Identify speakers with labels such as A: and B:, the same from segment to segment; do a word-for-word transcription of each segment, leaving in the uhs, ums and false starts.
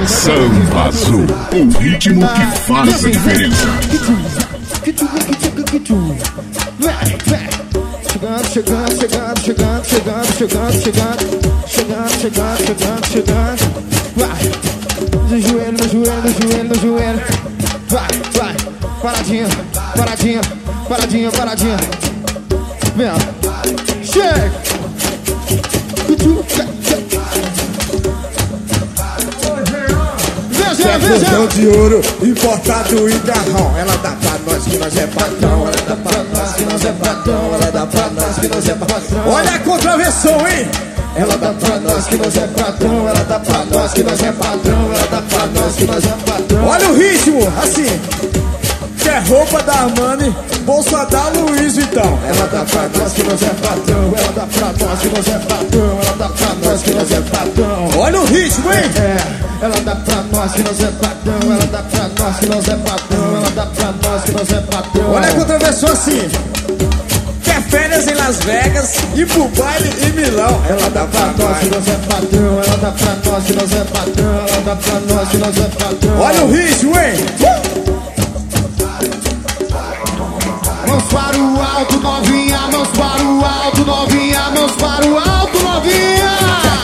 A: Samba Azul, o ritmo que faz a diferença.
B: Chegando, chegando, chegando, chegando, chegando, chegando, chegando, chegando, chegando, chegando, chegando. Vai, no joelho, no joelho, no joelho, no joelho. Vai, vai, paradinha, paradinha, paradinha, paradinha. Vem, chega.
C: É cordão de ouro, importado em garrão. Ela dá pra nós que nós é patrão. Ela dá pra nós que nós é patrão. Ela dá pra nós que nós é patrão. Olha a contravenção, hein? Ela dá pra nós que nós é patrão. Ela dá pra nós que nós é patrão. Ela dá pra nós que nós é patrão. Olha o ritmo, assim. Quer roupa da Armani, bolsa da Luiz Vitão. Ela dá pra nós que nós é patrão. Ela dá pra nós que nós é patrão. Ela dá pra nós que nós é patrão. Olha o ritmo, hein?
B: É. Ela dá pra nós que nós é patrão. Ela dá pra nós que nós é patrão. Ela dá pra nós que nós é patrão.
C: Olha a contravenção assim. Quer férias em Las Vegas e pro baile em Milão.
B: Ela dá pra nós que nós é patrão. Ela dá pra nós que nós é patrão. Ela dá pra nós que nós é patrão.
C: Olha o ritmo, hein?
B: Mãos para o alto, novinha. Mãos para o alto, novinha. Mãos para o alto, novinha.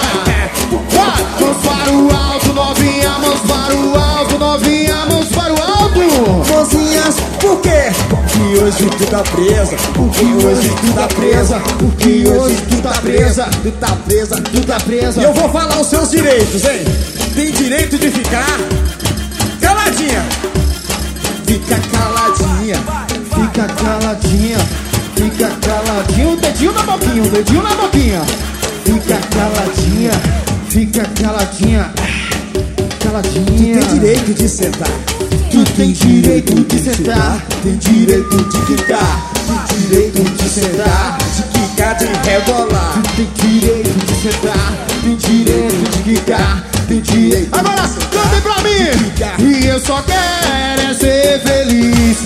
B: Mãos para o alto, novinha. Mãos para o alto, novinha. Mãos para o alto.
C: Mocinhas, por quê? Porque hoje tu tá presa. Porque hoje tu tá presa. Porque hoje tu tá presa. Tu tá presa, tu tá presa. E eu vou falar os seus direitos, hein? Tem direito de ficar caladinha. Fica caladinha.
B: Fica caladinha. Fica caladinha. O dedinho na boquinha. O dedinho na boquinha. Fica caladinha. Fica caladinha. Caladinha.
C: Tu tem direito de sentar.
B: Tu tem direito de sentar.
C: Tem direito de quicar. Tem direito de sentar. De quicar, de rebolar.
B: Tu tem direito de sentar. Tem direito de quicar. Tem direito. Agora cantem pra mim. E eu só quero é ser feliz.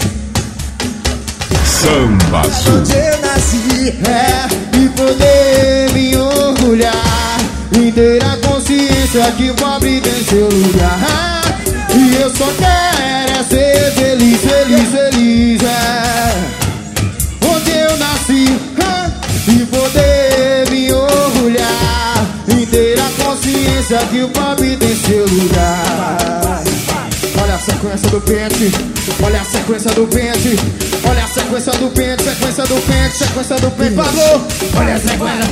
A: Samba Azul.
C: Onde eu nasci
B: É, e poder me orgulhar e ter a consciência que o pobre tem seu lugar. E eu só quero é ser feliz, feliz, feliz. É, onde eu nasci é, e poder me orgulhar e ter a consciência que o pobre tem seu lugar. Olha a sequência do pente, olha a sequência do pente, olha a sequência do pente, sequência do pente, sequência do pente, falou! Olha a sequência.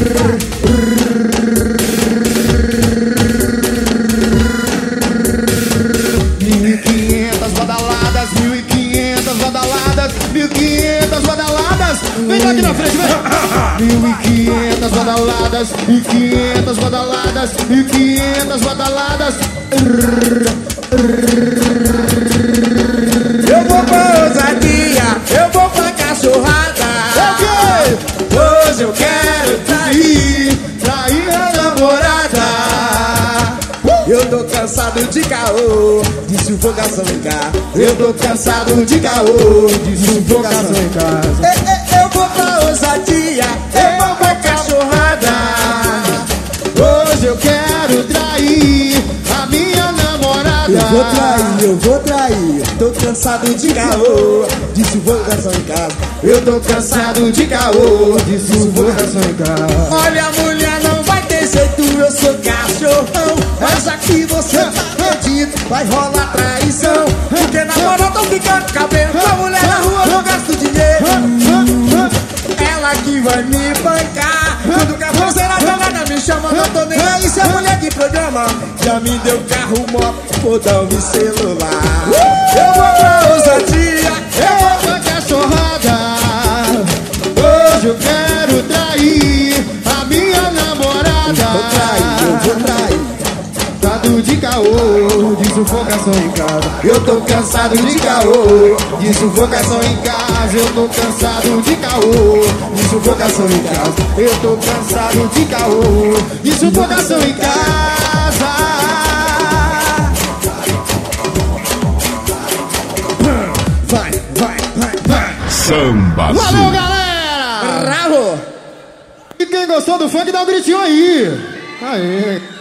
B: Mil e quinhentas badaladas, mil e quinhentas badaladas, mil e quinhentas badaladas. Vem aqui na frente, vem! Mil e quinhentas badaladas, mil e quinhentas badaladas, mil e quinhentas badaladas.
C: Eu vou pra ousadia, eu vou pra cachorrada.
B: Ok!
C: Hoje eu quero trair,
B: Trair a namorada.
C: eu tô cansado de caô, de sufocação em casa.
B: Eu tô cansado de caô, de sufocação em casa.
C: Eu, eu, eu vou pra ousadia, eu vou pra cachorrada.
B: Hoje eu quero trair a minha namorada.
C: Eu vou trair, eu vou trair. Tô cansado de caô, de sufocação em casa.
B: Eu tô cansado de caô, de sufocação em casa.
C: Olha, mulher, não vai ter jeito, eu sou cachorrão. Mas aqui você tá perdido, vai rolar traição. Porque na moral tô ficando cabelo com a mulher na rua, não gasto dinheiro. Ela que vai me bancar. Quando capoeira danada me chama, não tô nem aí. Se a mulher que programa já me deu carro, moto, podão e celular. Eu vou pra ousadia,
B: Eu vou pra cachorrada. Hoje eu quero trair a minha namorada.
C: eu vou trair, eu vou trair.
B: Cansado de caô, de sufocação em casa. Eu tô cansado de caô, de sufocação em casa. Eu tô cansado de caô, de sufocação em casa. Eu tô cansado de caô, de sufocação em casa.
C: Vai, vai, vai, vai.
A: Samba
B: Valeu,
A: Azul.
B: galera!
C: Bravo!
B: E quem gostou do funk, dá um gritinho aí. Aê.